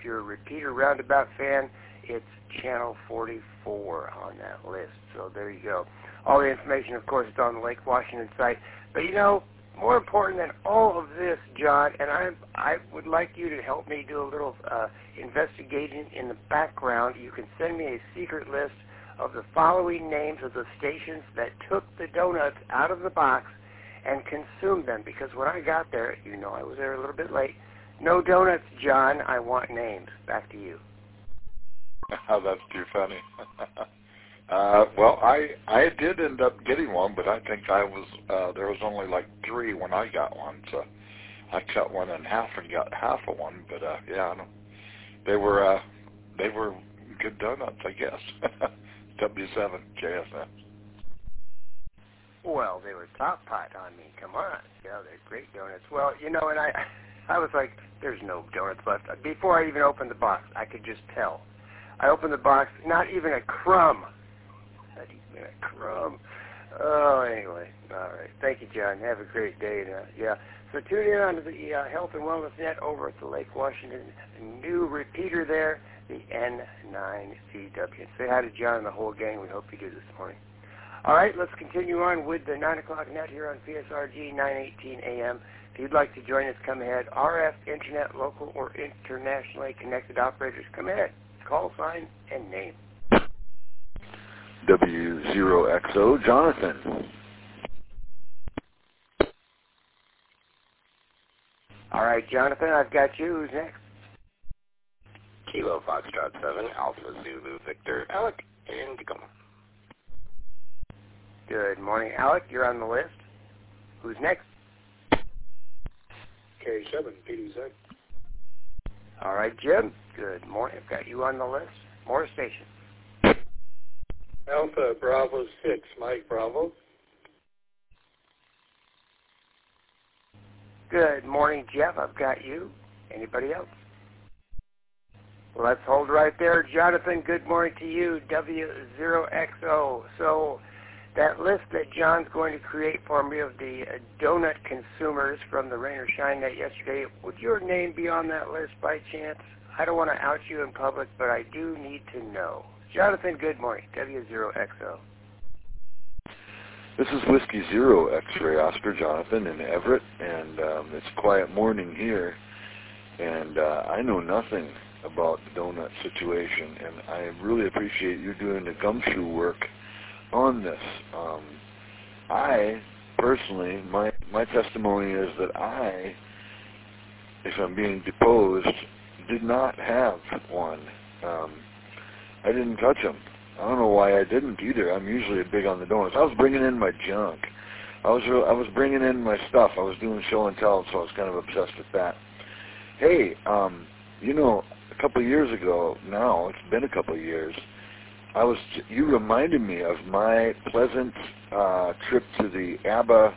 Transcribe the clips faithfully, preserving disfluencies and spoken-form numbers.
if you're a repeater roundabout fan, it's channel forty-four on that list. So there you go. All the information, of course, is on the Lake Washington site. But, you know, more important than all of this, John, and I I would like you to help me do a little uh, investigating in the background. You can send me a secret list of the following names of the stations that took the donuts out of the box and consumed them. Because when I got there, you know I was there a little bit late, no donuts, John. I want names. Back to you. Oh, that's too funny. uh, well, I I did end up getting one, but I think I was uh, there was only like three when I got one, so I cut one in half and got half of one. But uh, yeah, I don't, they were uh, they were good donuts, I guess. W seven J S N. Well, they were top pot on me. Come on, yeah, they're great donuts. Well, you know, and I I was like, there's no donuts left. Before I even opened the box, I could just tell. I opened the box, not even a crumb. Not even a crumb. Oh, anyway. All right. Thank you, John. Have a great day. And, uh, yeah. So tune in on the uh, Health and Wellness Net over at the Lake Washington new repeater there, the N nine C W. Say hi to John and the whole gang. We hope you do this morning. All right. Let's continue on with the nine o'clock net here on P S R G nine eighteen A M. If you'd like to join us, come ahead. R F, Internet, local, or internationally connected operators, come ahead. Call sign and name. W zero X O, Jonathan. All right, Jonathan, I've got you. Who's next? Kilo Foxtrot seven, Alpha Zulu Victor, Alec in Tacoma. Good morning, Alec. You're on the list. Who's next? K seven, P D Z. All right, Jim. Good morning. I've got you on the list. More stations. Alpha Bravo six, Mike Bravo. Good morning, Jeff. I've got you. Anybody else? Well, let's hold right there. Jonathan, good morning to you. W zero X O. So that list that John's going to create for me of the uh, donut consumers from the Rain or Shine Net yesterday, would your name be on that list by chance? I don't want to out you in public, but I do need to know. Jonathan, good morning. W zero X O. This is Whiskey Zero X-Ray Oscar Jonathan in Everett, and um, it's a quiet morning here, and uh, I know nothing about the donut situation, and I really appreciate you doing the gumshoe work on this. Um, I, personally, my, my testimony is that I, if I'm being deposed, did not have one. Um, I didn't touch them. I don't know why I didn't either. I'm usually big on the donuts. I was bringing in my junk. I was I was bringing in my stuff. I was doing show and tell, so I was kind of obsessed with that. Hey, um, you know, a couple of years ago now, it's been a couple of years, I was. You reminded me of my pleasant uh, trip to the ABBA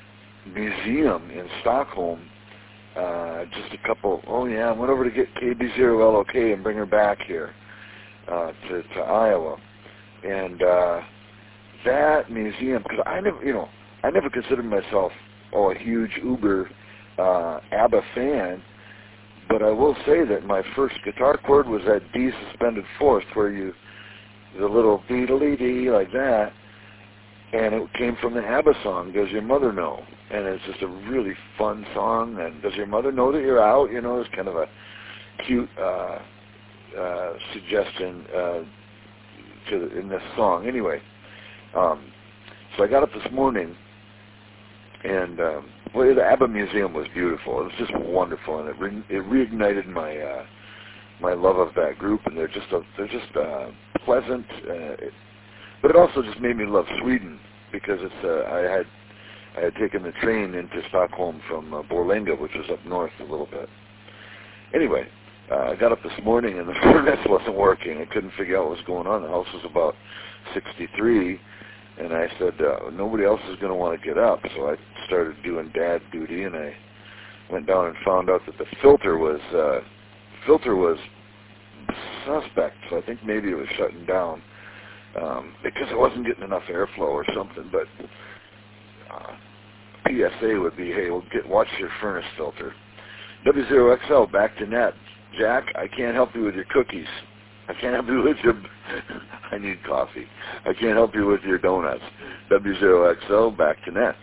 Museum in Stockholm. Uh, just a couple. Oh yeah, I went over to get K B zero L O K and bring her back here. Uh, to, to Iowa, and uh, that museum, because I never, you know, I never considered myself oh, a huge uber uh, ABBA fan, but I will say that my first guitar chord was that D suspended fourth, where you, the little dee-dee-dee like that, and it came from the ABBA song, Does Your Mother Know? And it's just a really fun song, and Does Your Mother Know That You're Out? You know, it's kind of a cute uh, Uh, suggestion uh, to the, in this song. Anyway, um, so I got up this morning, and um, well, the ABBA Museum was beautiful. It was just wonderful, and it re- it reignited my uh, my love of that group. And they're just a, they're just uh, pleasant, uh, it, but it also just made me love Sweden because it's uh, I had I had taken the train into Stockholm from uh, Borlänge, which was up north a little bit. Anyway. Uh, I got up this morning and the furnace wasn't working. I couldn't figure out what was going on. The house was about sixty-three, and I said, uh, nobody else is going to want to get up. So I started doing dad duty, and I went down and found out that the filter was uh, filter was suspect. So I think maybe it was shutting down um, because it wasn't getting enough airflow or something. But uh, P S A would be, hey, we'll get watch your furnace filter. W zero X L back to net. Jack, I can't help you with your cookies. I can't help you with your, I need coffee. I can't help you with your donuts. W zero X O, back to net.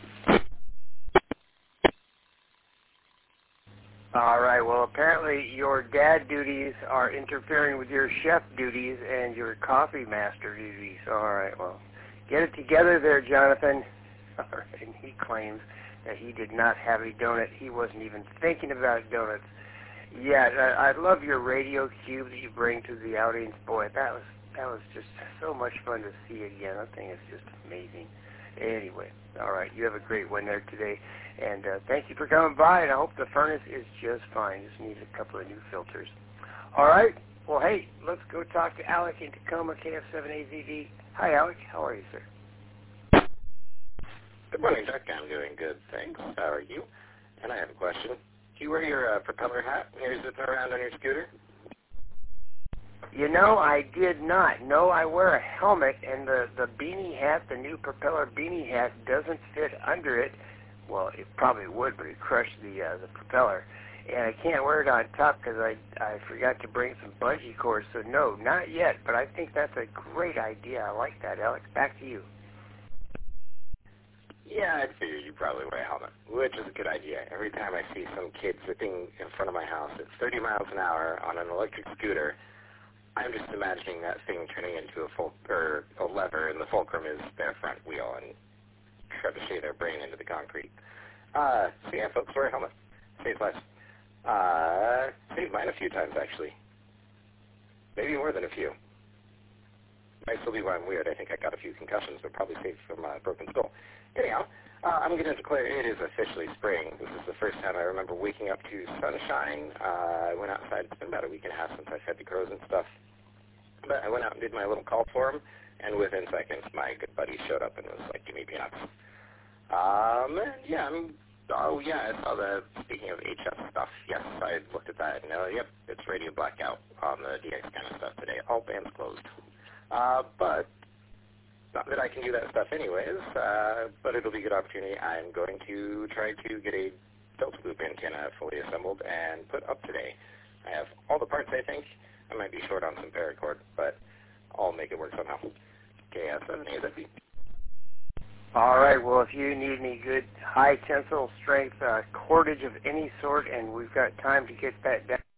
All right, well, apparently your dad duties are interfering with your chef duties and your coffee master duties. All right, well, get it together there, Jonathan. All right, and he claims that he did not have a donut. He wasn't even thinking about donuts. Yeah, I, I love your radio cube that you bring to the outings. Boy, that was that was just so much fun to see again. That thing is just amazing. Anyway, all right, you have a great one there today. And uh, thank you for coming by, and I hope the furnace is just fine. Just needs a couple of new filters. All right. Well, hey, let's go talk to Alec in Tacoma, K F seven A Z D. Hi, Alec. How are you, sir? Good morning, Chuck. I'm doing good, thanks. How are you? And I have a question. Do you wear your uh, propeller hat when you're zipping around on your scooter? You know, I did not. No, I wear a helmet, and the, the beanie hat, the new propeller beanie hat, doesn't fit under it. Well, it probably would, but it crushed the uh, the propeller. And I can't wear it on top because I, I forgot to bring some bungee cords. So, no, not yet. But I think that's a great idea. I like that, Alex. Back to you. Yeah, I figured you probably wear a helmet, which is a good idea. Every time I see some kid zipping in front of my house at thirty miles an hour on an electric scooter, I'm just imagining that thing turning into a, ful- or a lever, and the fulcrum is their front wheel, and trebuchet their brain into the concrete. Uh, so yeah, folks, wear a helmet. Saves lives. Uh, saved mine a few times, actually. Maybe more than a few. Might still be why I'm weird. I think I got a few concussions, but probably saved from a broken skull. Anyhow, uh, I'm going to declare it is officially spring. This is the first time I remember waking up to sunshine. Uh, I went outside. It's been about a week and a half since I fed the crows and stuff. But I went out and did my little call for them, and within seconds, my good buddy showed up and was like, give me peanuts. Um, yeah, I'm, oh yeah, I saw the, speaking of H F stuff, yes, I looked at that, and uh, yep, it's radio blackout on the D X kind of stuff today. All bands closed. Uh, but, not that I can do that stuff anyways, uh, but it'll be a good opportunity. I'm going to try to get a Delta Loop antenna fully assembled and put up today. I have all the parts, I think. I might be short on some paracord, but I'll make it work somehow. K F seven A Z D. All right, well, if you need any good high tensile strength uh, cordage of any sort, and we've got time to get that down,